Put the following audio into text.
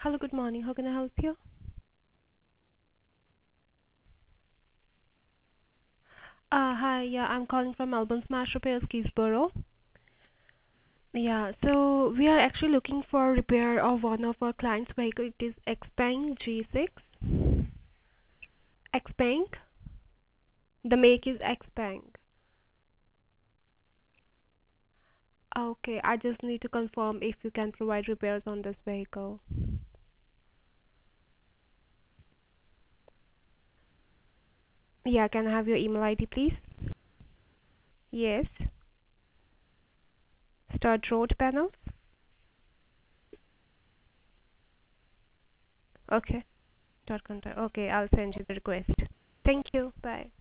Hello, good morning. How can I help you? Hi. Yeah, I'm calling from Melbourne Smash Repairs, Keysborough. Yeah, so we are actually looking for repair of one of our clients' vehicle. It is Xpeng G6. Xpeng. The make is Xpeng. Okay, I just need to confirm if you can provide repairs on this vehicle. Yeah, can I have your email ID, please? Yes. Stud Road Panel. Okay. Dot contact. Okay, I'll send you the request. Thank you. Bye.